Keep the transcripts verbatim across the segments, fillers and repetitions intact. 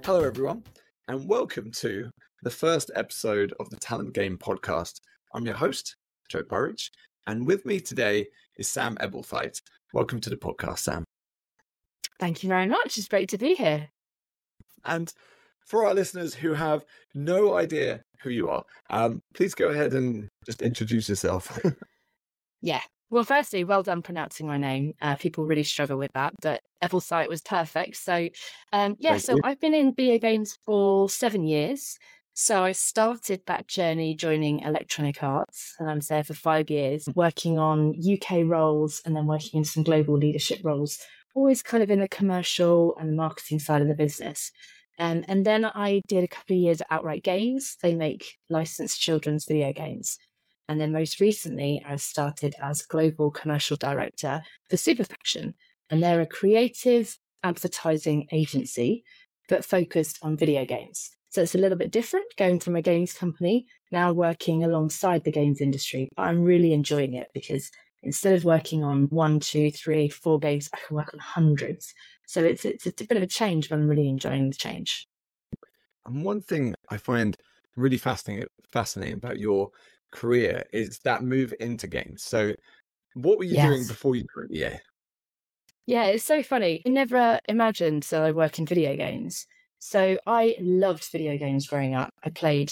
Hello, everyone, and welcome to the first episode of the Talent Game podcast. I'm your host, Joe Burridge, and with me today is Sam Ebelfeit. Welcome to the podcast, Sam. Thank you very much. It's great to be here. And for our listeners who have no idea who you are, um, please go ahead and just introduce yourself. Yeah. Well, firstly, well done pronouncing my name. Uh, people really struggle with that, but Ebelfeit was perfect. So, um, yeah, Thank so you. I've been in video games for seven years. So I started that journey joining Electronic Arts, and I was there for five years, working on U K roles and then working in some global leadership roles, always kind of in the commercial and marketing side of the business. Um, and then I did a couple of years at Outright Games. They make licensed children's video games. And then most recently, I started as Global Commercial Director for Superfaction. And they're a creative advertising agency, but focused on video games. So it's a little bit different going from a games company, now working alongside the games industry. But I'm really enjoying it because instead of working on one, two, three, four games, I can work on hundreds. So it's, it's, it's a bit of a change, but I'm really enjoying the change. And one thing I find really fascinating, fascinating about your career is that move into games. So what were you Yes. doing before you joined E A? Yeah, it's so funny. I never imagined that I work in video games. So I loved video games growing up. I played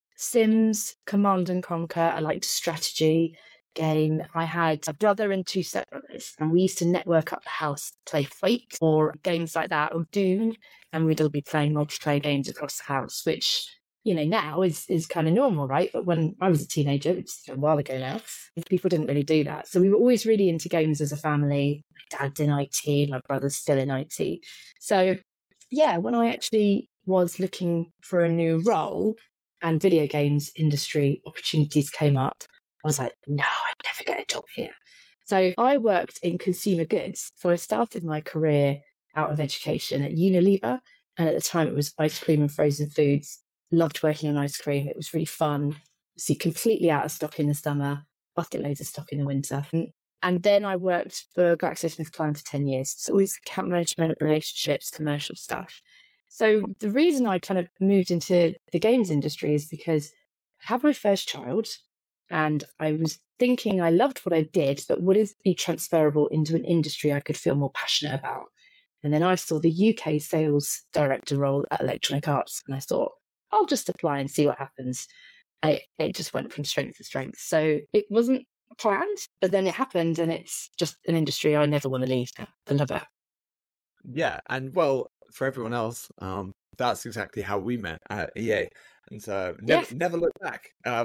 Sims, Command and Conquer. I liked strategy game. I had a brother and two stepbrothers, and we used to network up the house to play Quake or games like that, or Doom, and we'd all be playing multiplayer games across the house, which, you know, now is, is kind of normal, right? But when I was a teenager, it's a while ago now, people didn't really do that. So we were always really into games as a family. My dad's in I T, my brother's still in I T. So yeah, when I actually was looking for a new role and video games industry opportunities came up, I was like, no, I'd never get a job here. So I worked in consumer goods. So I started my career out of education at Unilever. And at the time it was ice cream and frozen foods. Loved working on ice cream. It was really fun. See, completely out of stock in the summer, bucket loads of stock in the winter. And then I worked for GlaxoSmithKline for ten years. So always account management, relationships, commercial stuff. So the reason I kind of moved into the games industry is because I had my first child and I was thinking I loved what I did, but would it be transferable into an industry I could feel more passionate about? And then I saw the U K sales director role at Electronic Arts and I thought, I'll just apply and see what happens. I, it just went from strength to strength. So it wasn't planned, but then it happened and it's just an industry I never want to leave now. I love it. Yeah, and well, for everyone else, um, that's exactly how we met at E A, and so never, Yeah. never look back. Um,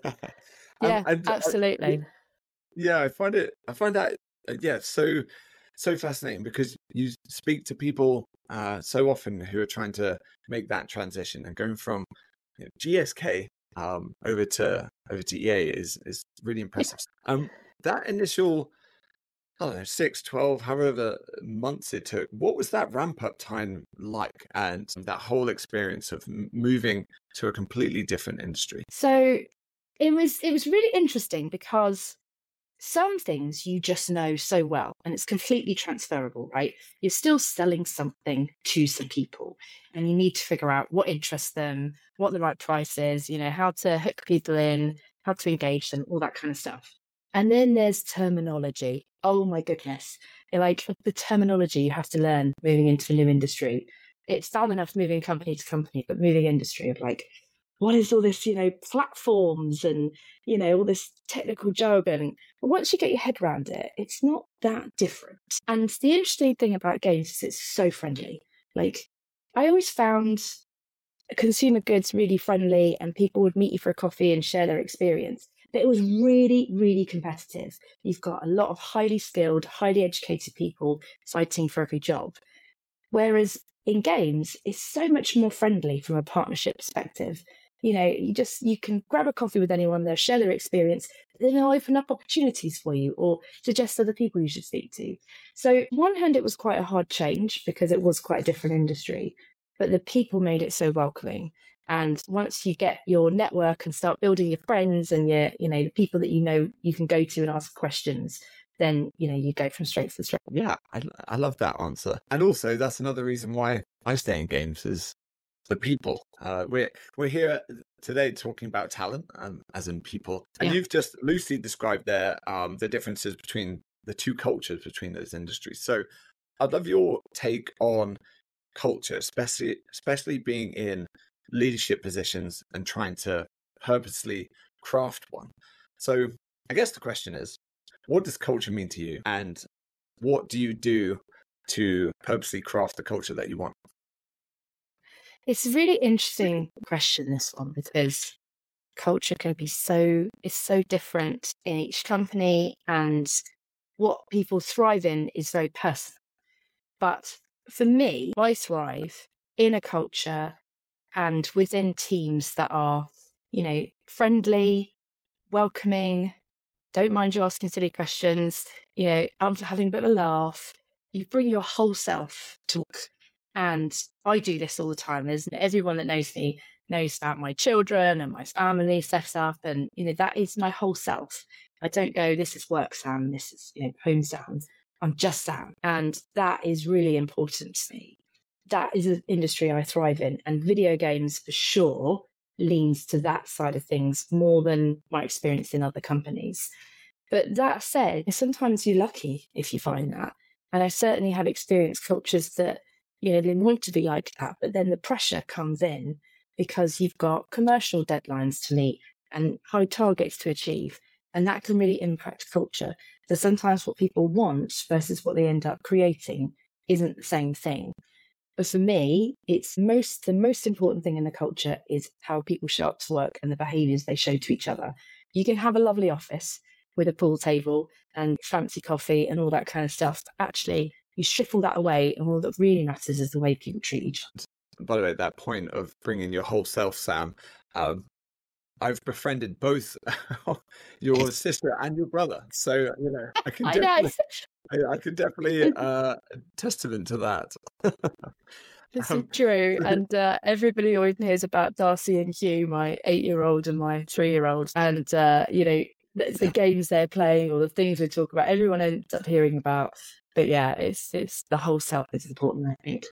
Yeah, and, and, absolutely. Uh, yeah, I find it. I find that uh, yeah, so so fascinating because you speak to people uh, so often who are trying to make that transition and going from you know, G S K um, over to over to E A is is really impressive. Yeah. Um, that initial, I don't know, six, twelve, however months it took, what was that ramp up time like? And that whole experience of moving to a completely different industry? So it was, it was really interesting because some things you just know so well and it's completely transferable, right? You're still selling something to some people and you need to figure out what interests them, what the right price is, you know, how to hook people in, how to engage them, all that kind of stuff. And then there's terminology. Oh my goodness. Like the terminology you have to learn moving into a new industry. It's bad enough moving company to company, but moving industry of like, what is all this, you know, platforms and, you know, all this technical jargon. But once you get your head around it, it's not that different. And the interesting thing about games is it's so friendly. Like, I always found consumer goods really friendly and people would meet you for a coffee and share their experience. But it was really, really competitive. You've got a lot of highly skilled, highly educated people fighting for every job. Whereas in games, it's so much more friendly from a partnership perspective. You know, you just, you can grab a coffee with anyone, they'll share their experience, then they'll open up opportunities for you or suggest other people you should speak to. So on one hand, it was quite a hard change because it was quite a different industry, but the people made it so welcoming. And once you get your network and start building your friends and your, you know, the people that you know you can go to and ask questions, then, you know, you go from strength to strength. Yeah, I, I love that answer. And also, that's another reason why I stay in games is the people. Uh, we're we're here today talking about talent, um, as in people, and Yeah. you've just loosely described there um, the differences between the two cultures between those industries. So I'd love your take on culture, especially especially being in leadership positions and trying to purposely craft one. So I guess the question is, what does culture mean to you, and what do you do to purposely craft the culture that you want? It's a really interesting question, this one, because culture can be so, it's so different in each company, and what people thrive in is very personal. But for me, I thrive in a culture and within teams that are, you know, friendly, welcoming, don't mind you asking silly questions, you know, I'm having a bit of a laugh. You bring your whole self to work. And I do this all the time. There's everyone that knows me knows about my children and my family set up. And, you know, that is my whole self. I don't go, this is work Sam, this is, you know, home Sam. I'm just Sam. And that is really important to me. That is an industry I thrive in. And video games for sure leans to that side of things more than my experience in other companies. But that said, sometimes you're lucky if you find that. And I certainly have experienced cultures that, you know, they want to be like that, but then the pressure comes in because you've got commercial deadlines to meet and high targets to achieve. And that can really impact culture. So sometimes what people want versus what they end up creating isn't the same thing. But for me, it's most the most important thing in the culture is how people show up to work and the behaviours they show to each other. You can have a lovely office with a pool table and fancy coffee and all that kind of stuff. But actually, you strip all that away, and all that really matters is the way people treat each other. By the way, that point of bringing your whole self, Sam, um, I've befriended both your sister and your brother, so you know I can I definitely, know. I, I can definitely uh, testament to that. This Um, is true. And uh, everybody always hears about Darcy and Hugh, my eight-year-old and my three-year-old. And, uh, you know, the, the games they're playing or the things we talk about, everyone ends up hearing about. But yeah, it's it's the whole self is important, I think.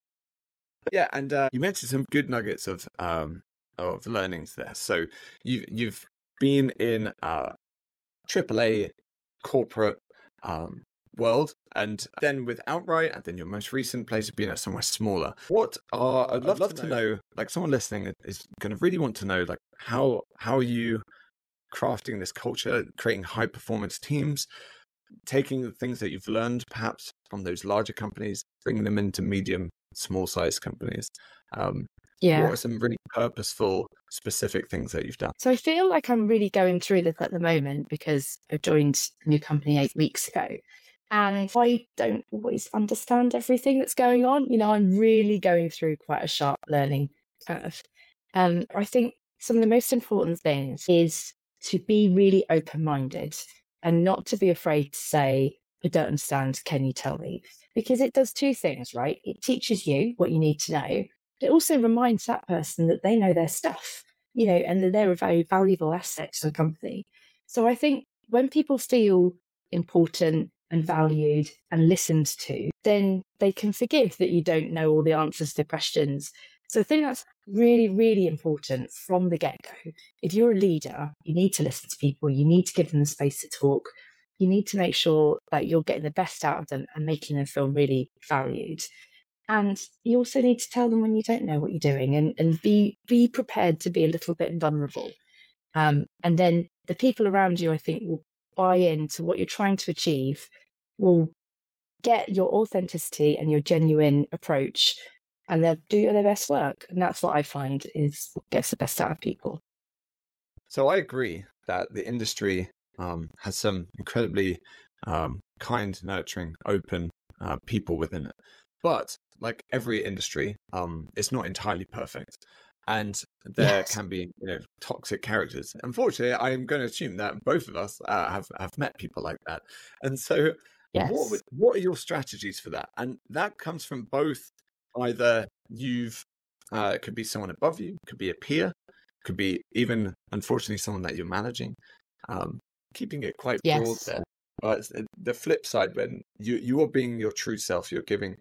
Yeah, and uh, you mentioned some good nuggets of um, of learnings there. So you you've been in uh, triple A corporate um, world, and then with Outright, and then your most recent place of being at somewhere smaller. What are I'd love, I'd love to, know, to know, like someone listening is going to really want to know, like how how are you crafting this culture, creating high performance teams, taking the things that you've learned perhaps from those larger companies, bringing them into medium, small size companies. Um, Yeah. What are some really purposeful, specific things that you've done? So I feel like I'm really going through this at the moment because I joined a new company eight weeks ago. And I don't always understand everything that's going on. You know, I'm really going through quite a sharp learning curve. Um, I think some of the most important things is to be really open-minded and not to be afraid to say, I don't understand, can you tell me? Because it does two things, right? It teaches you what you need to know. But it also reminds that person that they know their stuff, you know, and that they're a very valuable asset to the company. So I think when people feel important and valued and listened to, then they can forgive that you don't know all the answers to questions. So I think that's really, really important from the get-go. If you're a leader, you need to listen to people. You need to give them the space to talk. You need to make sure that you're getting the best out of them and making them feel really valued. And you also need to tell them when you don't know what you're doing, and, and be be prepared to be a little bit vulnerable. Um, and then the people around you, I think, will buy into what you're trying to achieve, will get your authenticity and your genuine approach, and they'll do their best work. And that's what I find is what gets the best out of people. So I agree that the industry um, has some incredibly um, kind, nurturing, open uh, people within it. But like every industry, um, it's not entirely perfect. And there Yes. can be, you know, toxic characters. Unfortunately, I'm going to assume that both of us uh, have, have met people like that. And so Yes. what, would- what are your strategies for that? And that comes from both either you've, uh, it could be someone above you, could be a peer, could be even, unfortunately, someone that you're managing. Um, keeping it quite broad Yes. there. But it's the flip side, when you, you are being your true self, you're giving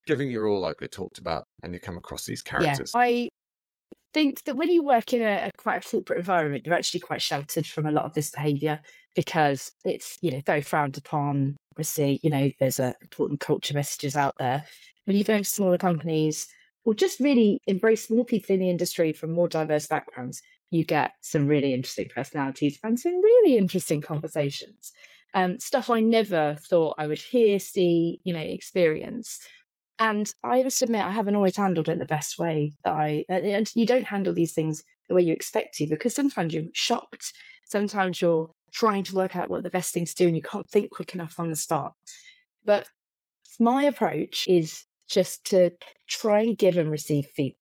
giving your all, like we talked about, and you come across these Yeah, characters. I think that when you work in a, a quite a corporate environment, you're actually quite sheltered from a lot of this behaviour because it's, you know, very frowned upon. Obviously, you know, there's a important culture messages out there. When you go to smaller companies or just really embrace more people in the industry from more diverse backgrounds, you get some really interesting personalities and some really interesting conversations. Um, stuff I never thought I would hear, see, you know, experience. And I must admit, I haven't always handled it the best way that I, and you don't handle these things the way you expect to, because sometimes you're shocked. Sometimes you're trying to work out what the best thing to do and you can't think quick enough on the start. But my approach is just to try and give and receive feedback.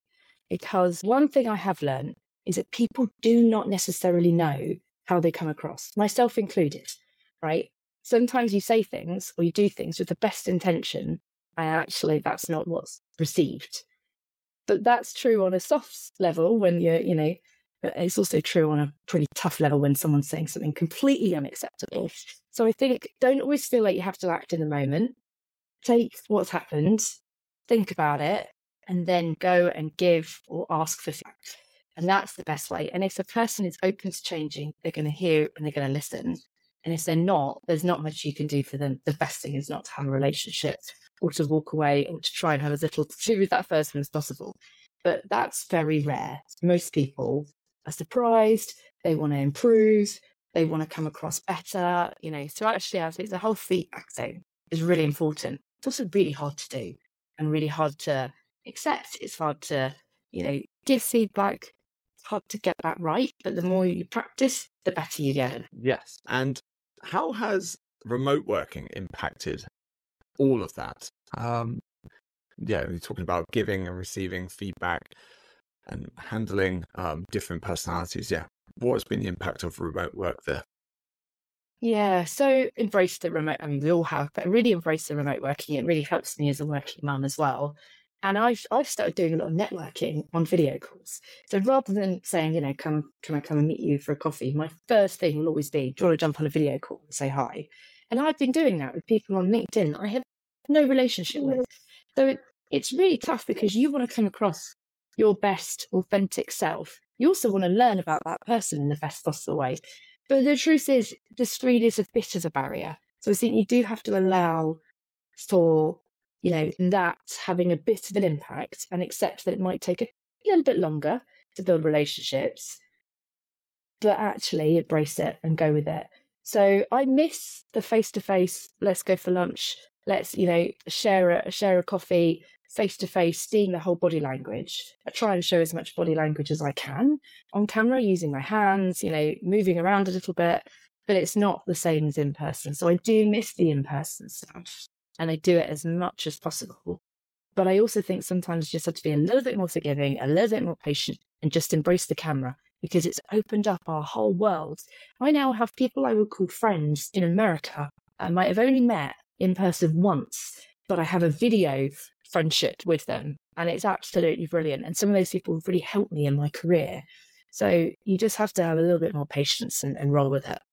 Because one thing I have learned is that people do not necessarily know how they come across, myself included, right? Sometimes you say things or you do things with the best intention, and actually that's not what's received. But that's true on a soft level when you're, you know, it's also true on a pretty tough level when someone's saying something completely unacceptable. So I think don't always feel like you have to act in the moment. Take what's happened, think about it, and then go and give or ask for feedback. And that's the best way. And if the person is open to changing, they're going to hear and they're going to listen. And if they're not, there's not much you can do for them. The best thing is not to have a relationship or to walk away or to try and have as little to do with that person as possible. But that's very rare. Most people are surprised. They want to improve. They want to come across better. You know, so actually, I think the whole feedback thing is really important. It's also really hard to do and really hard to accept. It's hard to, you know, give feedback. It's hard to get that right. But the more you practice, the better you get. Yes. And how has remote working impacted all of that? Um, yeah, you're talking about giving and receiving feedback and handling um, different personalities. Yeah. What has been the impact of remote work there? Yeah, so embrace the remote. I mean, we all have, but really embrace the remote working. It really helps me as a working mum as well. And I've I've started doing a lot of networking on video calls. So rather than saying, you know, come can I come and meet you for a coffee, my first thing will always be, do you want to jump on a video call and say hi? And I've been doing that with people on LinkedIn I have no relationship with. So it, it's really tough because you want to come across your best authentic self. You also want to learn about that person in the best possible way. But the truth is, the screen is a bit of a barrier. So I think you do have to allow for, you know, that having a bit of an impact and accept that it might take a little bit longer to build relationships, but actually embrace it and go with it. So I miss the face-to-face, let's go for lunch, let's, you know, share a, share a coffee, face-to-face, seeing the whole body language. I try and show as much body language as I can on camera, using my hands, you know, moving around a little bit, but it's not the same as in person. So I do miss the in-person stuff and I do it as much as possible. But I also think sometimes you just have to be a little bit more forgiving, a little bit more patient, and just embrace the camera because it's opened up our whole world. I now have people I would call friends in America I might have only met in person once, but I have a video friendship with them and it's absolutely brilliant. And some of those people have really helped me in my career. So you just have to have a little bit more patience and, and roll with it.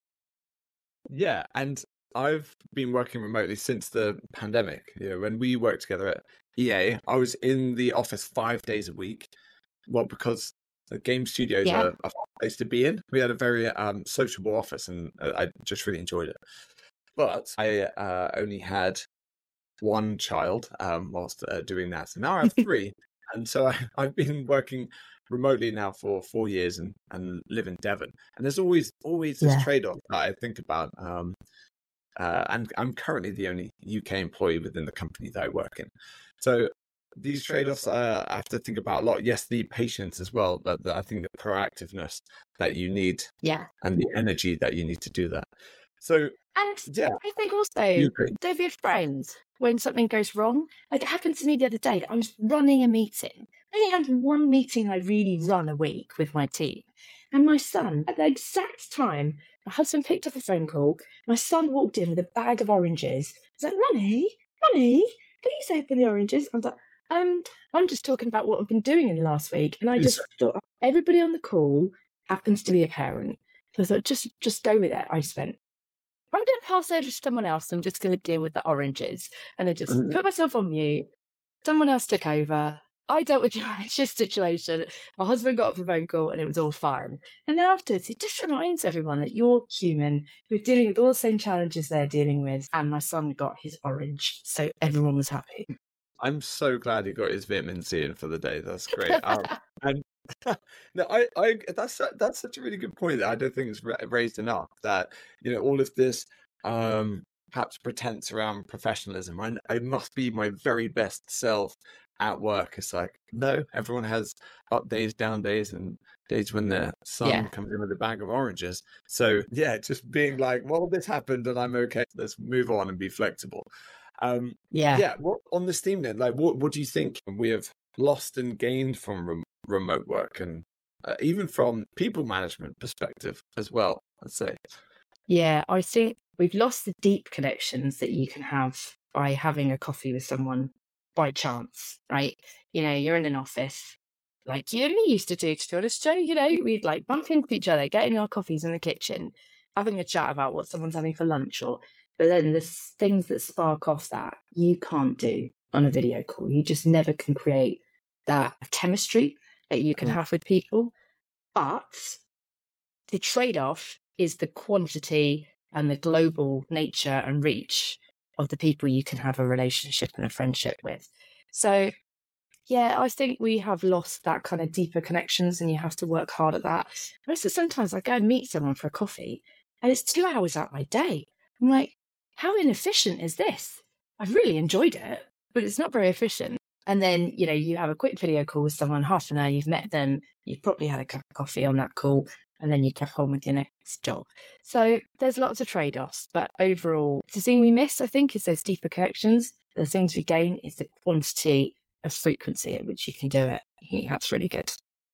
Yeah, and I've been working remotely since the pandemic. You know, when we worked together at E A, I was in the office five days a week. Well, because the game studios Yeah. are a fun place to be in. We had a very um, sociable office, and I just really enjoyed it. But I uh, only had one child um, whilst uh, doing that, so now I have three, and so I, I've been working remotely now for four years and, and live in Devon. And there's always always this Yeah. trade-off that I think about. Um, uh, and I'm currently the only U K employee within the company that I work in. So these trade-offs uh, I have to think about a lot. Yes, the patience as well, but the, I think the proactiveness that you need Yeah. and the energy that you need to do that. So And yeah, I think also, you agree. don't be afraid when something goes wrong. Like it happened to me the other day. I was running a meeting. I only had one meeting I really run a week with my team. And my son, at the exact time, my husband picked up a phone call. My son walked in with a bag of oranges. I was like, Ronnie, Ronnie, please open the oranges. I was like, um, I'm just talking about what I've been doing in the last week. And I just thought, everybody on the call happens to be a parent. So I thought, just, just go with it. I spent I'm going to pass over to someone else. I'm just going to deal with the oranges. And I just Mhm. put myself on mute. Someone else took over. I dealt with your shift situation. My husband got off the phone call and it was all fine. And then afterwards, it just reminds everyone that you're human. We're dealing with all the same challenges they're dealing with. And my son got his orange. So everyone was happy. I'm so glad he got his vitamin C in for the day. That's great. um, and no, I, I, that's that's such a really good point that I don't think it's raised enough. That, you know, all of this um, perhaps pretense around professionalism. I, I must be my very best self at work. It's like, no, everyone has up days, down days, and days when the sun Yeah. comes in with a bag of oranges. So yeah, just being like, well, this happened and I'm okay. Let's move on and be flexible. Um, Yeah. yeah. What on this theme then? Like, what what do you think we have lost and gained from rem- remote work, and uh, even from people management perspective as well? Let's say. Yeah, I think we've lost the deep connections that you can have by having a coffee with someone by chance, right? You know, you're in an office like you and me used to do, to be honest, Joe. You know, we'd like bump into each other, getting our coffees in the kitchen, having a chat about what someone's having for lunch, or but then there's things that spark off that you can't do on a video call. You just never can create that chemistry that you can Mm. have with people. But the trade-off is the quantity and the global nature and reach of the people you can have a relationship and a friendship with. So, yeah, I think we have lost that kind of deeper connections, and you have to work hard at that. And so sometimes I go and meet someone for a coffee and it's two hours out of my day. I'm like, how inefficient is this? I've really enjoyed it, but it's not very efficient. And then, you know, you have a quick video call with someone, half an hour, you've met them, you've probably had a cup of coffee on that call, and then you get on with your next job. So there's lots of trade-offs, but overall, the thing we miss, I think, is those deeper connections. The things we gain is the quantity of frequency at which you can do it. I think that's really good.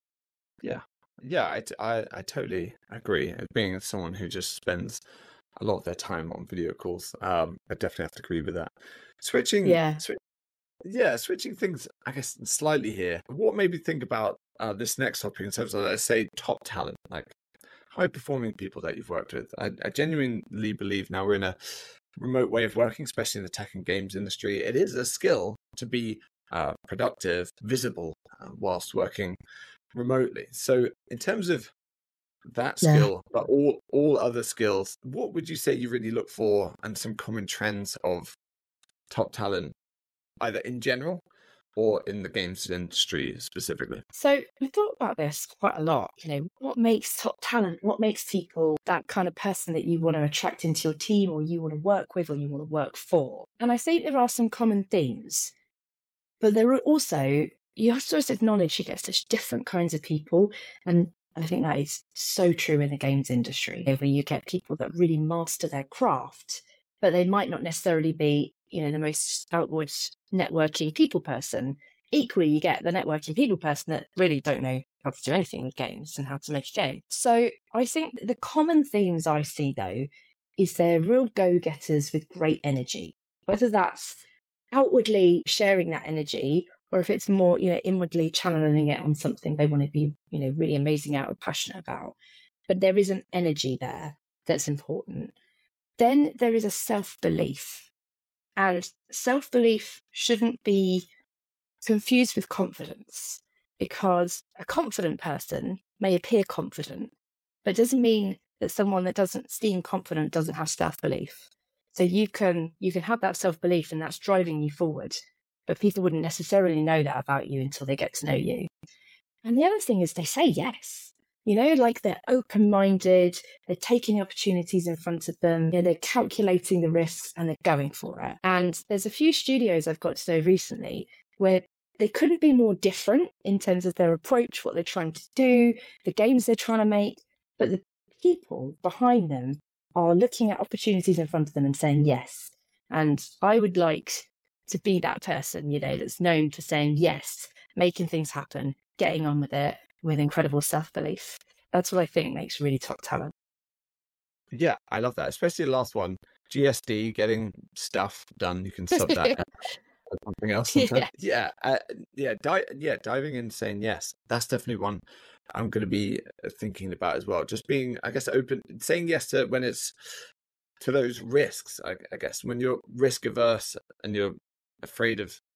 Yeah, yeah, I, I, I totally agree. Being someone who just spends a lot of their time on video calls, um, I definitely have to agree with that. Switching, Yeah. swi- yeah, switching things, I guess, slightly here. What made me think about uh, this next topic in terms of, let's say, top talent, like high-performing people that you've worked with? I, I genuinely believe now we're in a remote way of working, especially in the tech and games industry. It is a skill to be uh, productive, visible, uh, whilst working remotely. So in terms of that Yeah. skill, but all all other skills, what would you say you really look for, and some common trends of top talent, either in general or in the games industry specifically? So I thought about this quite a lot. You know, what makes top talent? What makes people that kind of person that you want to attract into your team, or you want to work with, or you want to work for? And I think there are some common themes, but there are also, you have to just acknowledge you get such different kinds of people. And I think that is so true in the games industry, where you get people that really master their craft, but they might not necessarily be, you know, the most outward networking people person. Equally, you get the networking people person that really don't know how to do anything with games and how to make a game. So I think the common themes I see, though, is they're real go-getters with great energy, whether that's outwardly sharing that energy, or if it's more, you know, inwardly channeling it on something they want to be, you know, really amazing out or passionate about. But there is an energy there that's important. Then there is a self-belief. And self-belief shouldn't be confused with confidence, because a confident person may appear confident, but it doesn't mean that someone that doesn't seem confident doesn't have self-belief. So you can you can have that self-belief and that's driving you forward, but people wouldn't necessarily know that about you until they get to know you. And the other thing is they say yes. You know, like they're open-minded, they're taking opportunities in front of them, you know, they're calculating the risks and they're going for it. And there's a few studios I've got to know recently where they couldn't be more different in terms of their approach, what they're trying to do, the games they're trying to make, but the people behind them are looking at opportunities in front of them and saying yes. And I would like to be that person, you know, that's known for saying yes, making things happen, getting on with it with incredible self-belief. That's what I think makes really top talent. Yeah, I love that, especially the last one, G S D, getting stuff done. You can sub that as something else sometimes. Yeah, yeah, uh, yeah, di- yeah, diving in, saying yes. That's definitely one I'm going to be thinking about as well. Just being, I guess, open, saying yes to when it's to those risks. I, I guess when you're risk averse and you're afraid of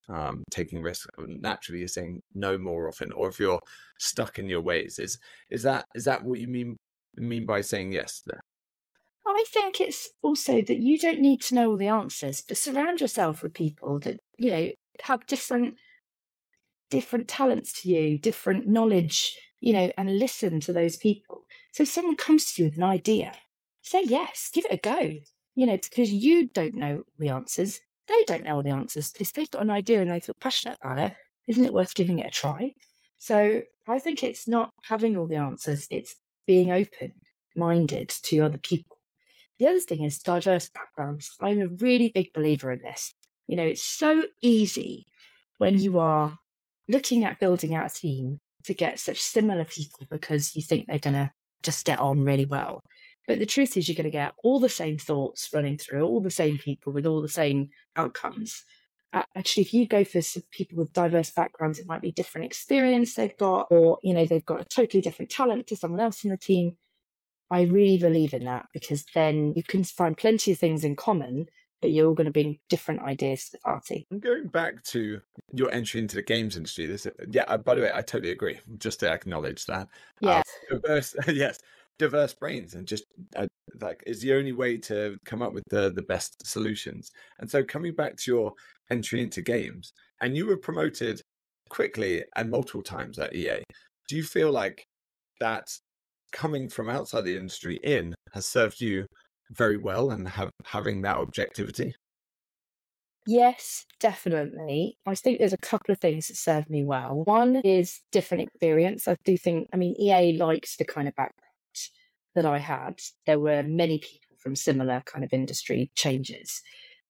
um, taking risks, naturally you're saying no more often, or if you're stuck in your ways. Is is that is that what you mean mean by saying yes there? I think it's also that you don't need to know all the answers, but surround yourself with people that, you know, have different different talents to you, different knowledge, you know, and listen to those people. So if someone comes to you with an idea, say yes, give it a go, you know, because you don't know the answers. They don't know all the answers. If they've got an idea and they feel passionate about it, isn't it worth giving it a try? So I think it's not having all the answers, it's being open-minded to other people. The other thing is diverse backgrounds. I'm a really big believer in this. You know, it's so easy when you are looking at building out a team to get such similar people because you think they're going to just get on really well. But the truth is you're going to get all the same thoughts running through, all the same people with all the same outcomes. Uh, actually, if you go for some people with diverse backgrounds, it might be different experience they've got, or, you know, they've got a totally different talent to someone else in the team. I really believe in that, because then you can find plenty of things in common, but you're all going to bring different ideas to the party. I'm going back to your entry into the games industry. This, yeah, uh, by the way, I totally agree. Just to acknowledge that. Yeah. Uh, diverse, yes, diverse brains, and just uh, like is the only way to come up with the, the best solutions. And so coming back to your entry into games, and you were promoted quickly and multiple times at E A, do you feel like that coming from outside the industry in has served you very well, and have, having that objectivity? Yes, definitely. I think there's a couple of things that served me well. One is different experience. I do think, I mean, E A likes the kind of background that I had. There were many people from similar kind of industry changes.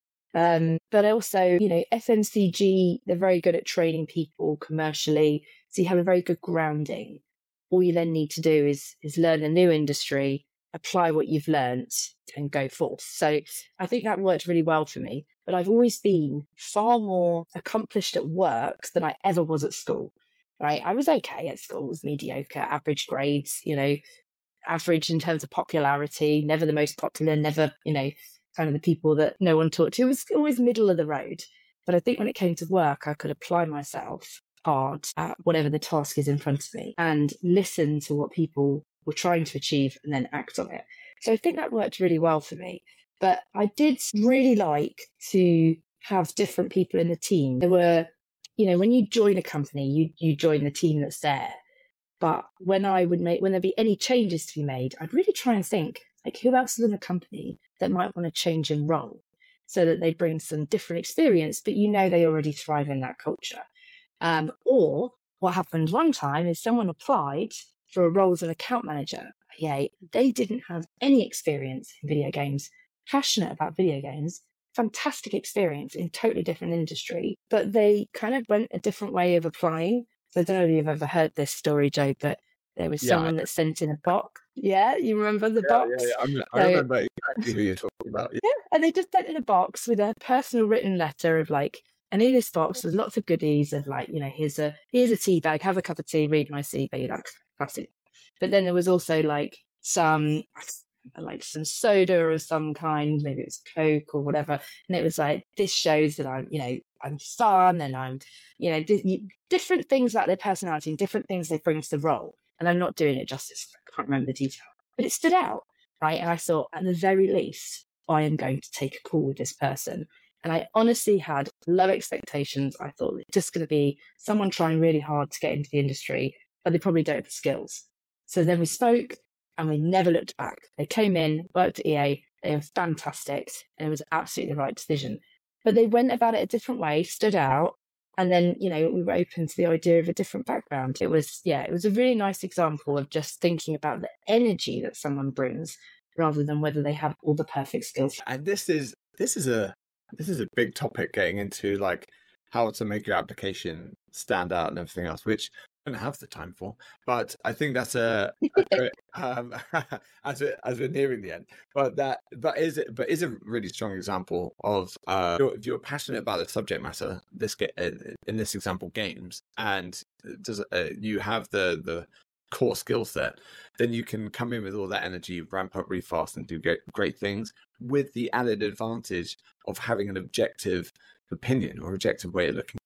Um, but also, you know, F M C G, they're very good at training people commercially. So you have a very good grounding. All you then need to do is is learn a new industry, apply what you've learned, and go forth. So I think that worked really well for me. But I've always been far more accomplished at work than I ever was at school, right? I was okay at school, was mediocre, average grades, you know, average in terms of popularity, never the most popular, never, you know, kind of the people that no one talked to. It was always middle of the road. But I think when it came to work, I could apply myself hard at whatever the task is in front of me and listen to what people were trying to achieve and then act on it. So I think that worked really well for me. But I did really like to have different people in the team. There were, you know, when you join a company, you you join the team that's there. But when I would make, when there'd be any changes to be made, I'd really try and think, like, who else is in the company that might want to change in role, so that they bring some different experience, but you know they already thrive in that culture. Um, or what happened one time is someone applied for a role as an account manager. Yeah, they didn't have any experience in video games, passionate about video games, fantastic experience in totally different industry, but they kind of went a different way of applying. So I don't know if you've ever heard this story, Joe, but there was Yeah, someone I- that sent in a box. Yeah, you remember the Yeah, box? yeah, yeah. I'm, I So- remember exactly who you're talking about. Yeah. Yeah, and they just sent in a box with a personal written letter of like, and in this box was lots of goodies of like, you know, here's a here's a tea bag, have a cup of tea, read my C V, like classic. But then there was also like some like some soda or some kind, maybe it was Coke or whatever, and it was like, this shows that I'm, you know, I'm fun and I'm, you know, di- different things about their personality and different things they bring to the role. And I'm not doing it justice. I can't remember the detail, but it stood out, right? And I thought, at the very least, I am going to take a call with this person. And I honestly had low expectations. I thought it's just going to be someone trying really hard to get into the industry, but they probably don't have the skills. So then we spoke and we never looked back. They came in, worked at E A, they were fantastic, and it was absolutely the right decision. But they went about it a different way, stood out, and then, you know, we were open to the idea of a different background. It was, yeah, it was a really nice example of just thinking about the energy that someone brings rather than whether they have all the perfect skills. And this is this is a this is a big topic, getting into like how to make your application stand out and everything else, which I don't have the time for. But I think that's a, a great, um, as we as we're nearing the end. But that but is but is a really strong example of uh, if you're passionate about the subject matter. This get in this example, games, and does uh, you have the the core skill set, then you can come in with all that energy, ramp up really fast, and do great, great things, with the added advantage of having an objective opinion or objective way of looking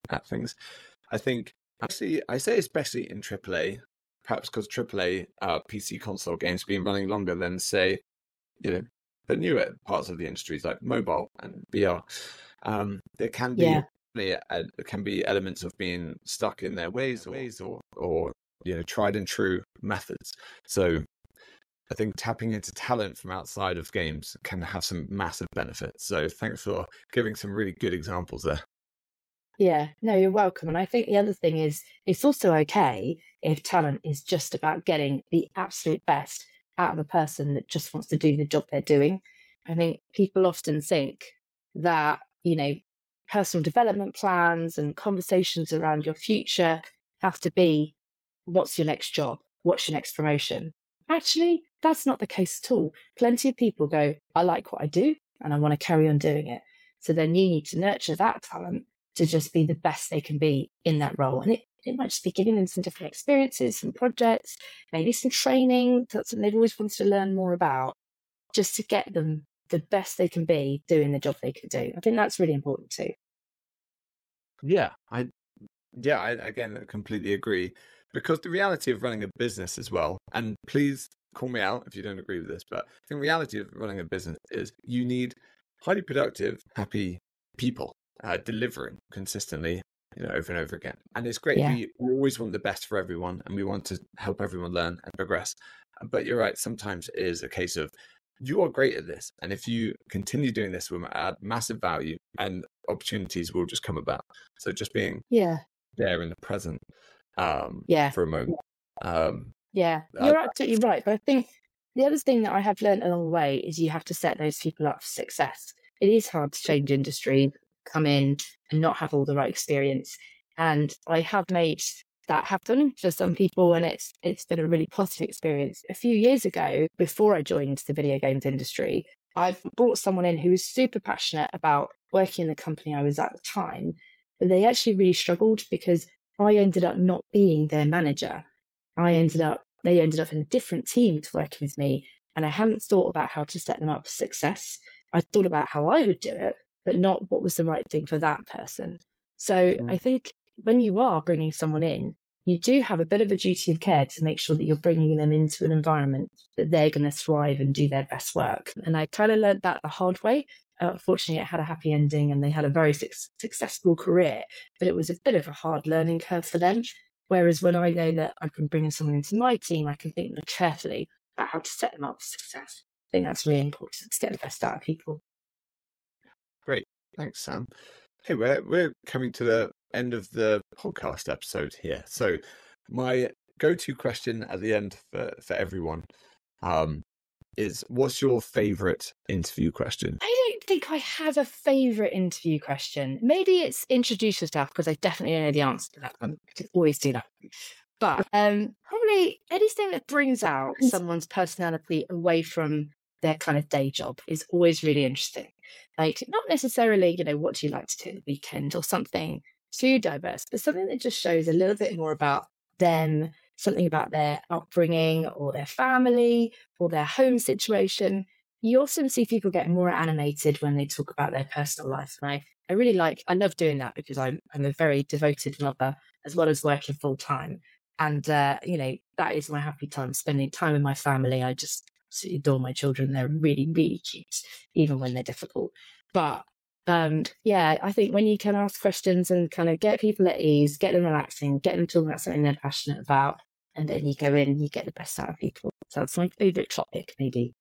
at things. I think actually, I say especially in triple A, perhaps because triple A uh, P C console games have been running longer than, say, you know, the newer parts of the industries like mobile and V R. Um, there can be Yeah. uh, can be elements of being stuck in their ways, or, ways, or or you know, tried and true methods. So I think tapping into talent from outside of games can have some massive benefits. So thanks for giving some really good examples there. Yeah, no, you're welcome. And I think the other thing is it's also okay if talent is just about getting the absolute best out of a person that just wants to do the job they're doing. I think people often think that, you know, personal development plans and conversations around your future have to be, what's your next job? What's your next promotion? Actually, that's not the case at all. Plenty of people go, I like what I do and I want to carry on doing it. So then you need to nurture that talent to just be the best they can be in that role. And it, it might just be giving them some different experiences, some projects, maybe some training. That's something they've always wanted to learn more about, just to get them the best they can be doing the job they can do. I think that's really important too. Yeah, I, yeah, I, again, I completely agree. Because the reality of running a business as well, and please call me out if you don't agree with this, but I think the reality of running a business is you need highly productive, happy people uh, delivering consistently, you know, over and over again. And it's great. Yeah. We, we always want the best for everyone, and we want to help everyone learn and progress. But you're right. Sometimes it is a case of you are great at this, and if you continue doing this, we'll add massive value, and opportunities will just come about. So just being yeah there in the present. Um, yeah for a moment. Um, yeah, you're uh, absolutely right. But I think the other thing that I have learned along the way is you have to set those people up for success. It is hard to change industry, come in and not have all the right experience. And I have made that happen for some people, and it's it's been a really positive experience. A few years ago, before I joined the video games industry, I brought someone in who was super passionate about working in the company I was at the time, but they actually really struggled because I ended up not being their manager. I ended up, they ended up in a different team to working with me, and I hadn't thought about how to set them up for success. I thought about how I would do it, but not what was the right thing for that person. So mm. I think when you are bringing someone in, you do have a bit of a duty of care to make sure that you're bringing them into an environment that they're going to thrive and do their best work. And I kind of learned that the hard way. Uh, unfortunately, it had a happy ending and they had a very su- successful career, but it was a bit of a hard learning curve for them. Whereas when I know that I can bring someone into my team, I can think more carefully about how to set them up for success. I think that's really important to get the best out of people. Great. Thanks, Sam. Hey, we're, we're coming to the end of the podcast episode here. So my go-to question at the end for, for everyone um, is, what's your favorite interview question? I don't think I have a favorite interview question. Maybe it's introduce yourself, because I definitely know the answer to that one. I could always do that. But um, probably anything that brings out someone's personality away from their kind of day job is always really interesting. Like, not necessarily, you know, what do you like to do at the weekend or something too diverse, but something that just shows a little bit more about them, something about their upbringing or their family or their home situation. You often see people get more animated when they talk about their personal life. And I, I really like, I love doing that because I'm, I'm a very devoted mother as well as working full time. And, uh, you know, that is my happy time, spending time with my family. I just absolutely adore my children. They're really, really cute, even when they're difficult. But um, yeah, I think when you can ask questions and kind of get people at ease, get them relaxing, get them talking about something they're passionate about, and then you go in and you get the best out of people. So that's my favourite topic, maybe.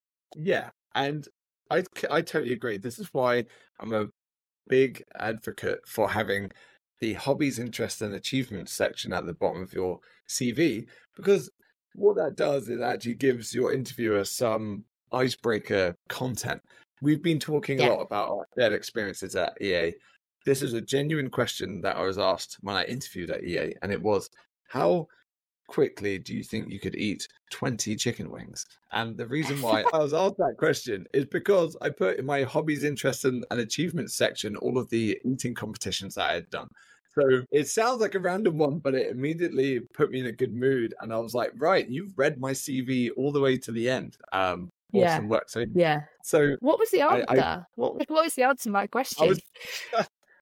Yeah, and I, I totally agree. This is why I'm a big advocate for having the hobbies, interests, and achievements section at the bottom of your C V, because what that does is actually gives your interviewer some icebreaker content. We've been talking Yeah. a lot about our shared experiences at E A. This is a genuine question that I was asked when I interviewed at E A, and it was, how quickly do you think you could eat twenty chicken wings? And the reason why I was asked that question is because I put in my hobbies, interests, and, and achievements section all of the eating competitions that I had done. So it sounds like a random one, but it immediately put me in a good mood. And I was like, right, you've read my C V all the way to the end. Um, awesome Yeah. work. So, Yeah. so What was the answer? I, I, what, what was the answer to my question? I was,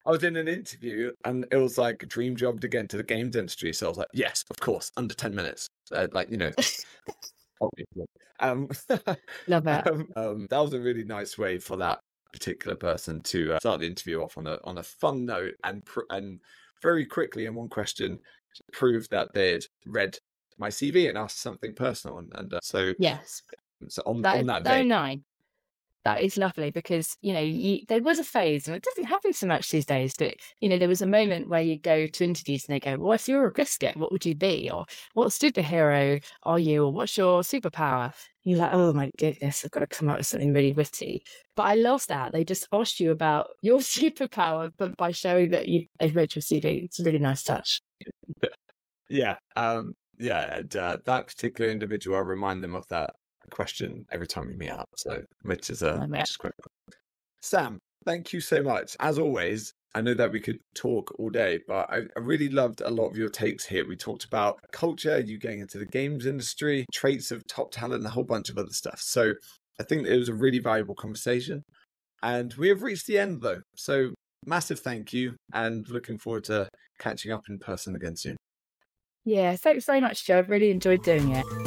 I was in an interview and it was like a dream job to get into the games industry. So I was like, yes, of course, under ten minutes. Uh, like, you know, obviously. Um, Love it. um, um, that was a really nice way for that particular person to uh, start the interview off on a on a fun note and pr- and very quickly in one question prove that they'd read my C V and asked something personal. And, and uh, so, Yes. so on, That on is that so vein, nice. That is lovely because, you know, you, there was a phase, and it doesn't happen so much these days, but, you know, there was a moment where you go to interviews and they go, well, if you were a biscuit, what would you be? Or what superhero are you? Or what's your superpower? You're like, oh my goodness, I've got to come up with something really witty. But I love that. They just asked you about your superpower, but by showing that you, they've read your C V. It's a really nice touch. yeah, um, yeah, and, uh, that particular individual, I remind them of that question every time we meet up. So, which is a which is quite cool. Sam, thank you so much. As always, I know that we could talk all day, but I, I really loved a lot of your takes here. We talked about culture, you getting into the games industry, traits of top talent, and a whole bunch of other stuff. So I think it was a really valuable conversation. And we have reached the end, though. So massive thank you, and looking forward to catching up in person again soon. Yeah, thanks very much, Joe. I've really enjoyed doing it.